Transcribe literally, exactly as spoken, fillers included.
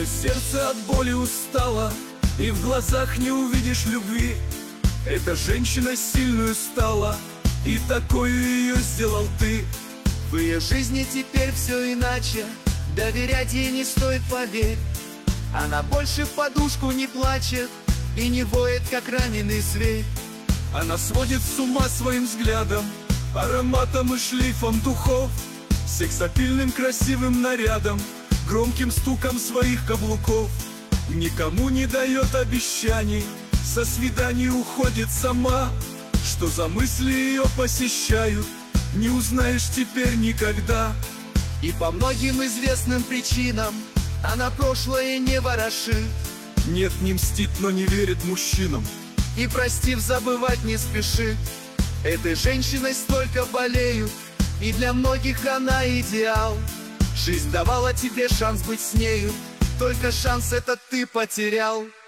сердце от боли устало, и в глазах не увидишь любви. Эта женщина сильную стала, и такую ее сделал ты. В ее жизни теперь все иначе, доверять ей не стоит, поверь. Она больше в подушку не плачет и не воет, как раненый зверь. Она сводит с ума своим взглядом, ароматом и шлейфом духов, сексапильным красивым нарядом, громким стуком своих каблуков. Никому не дает обещаний, со свиданий уходит сама. Что за мысли ее посещают, не узнаешь теперь никогда. И по многим известным причинам она прошлое не ворошит. Нет, не мстит, но не верит мужчинам, и, простив, забывать не спешит. Этой женщиной столько болеют, и для многих она идеал. Жизнь давала тебе шанс быть с нею, только шанс этот ты потерял.